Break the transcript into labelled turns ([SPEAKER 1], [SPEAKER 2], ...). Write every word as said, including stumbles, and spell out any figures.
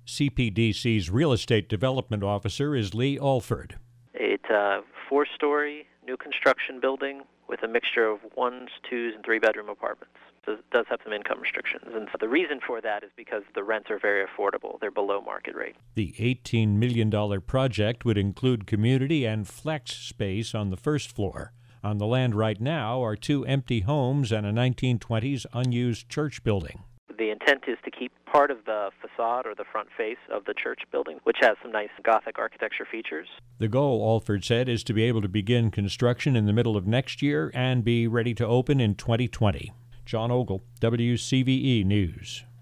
[SPEAKER 1] C P D C's real estate development officer is Lee Alford.
[SPEAKER 2] It's a four-story new construction building with a mixture of ones, twos, and three-bedroom apartments. So it does have some income restrictions. And the reason for that is because the rents are very affordable. They're below market rate.
[SPEAKER 1] The eighteen million dollars project would include community and flex space on the first floor. On the land right now are two empty homes and a nineteen twenties unused church building.
[SPEAKER 2] The intent is to keep part of the facade or the front face of the church building, which has some nice Gothic architecture features.
[SPEAKER 1] The goal, Alford said, is to be able to begin construction in the middle of next year and be ready to open in twenty twenty. John Ogle, W C V E News.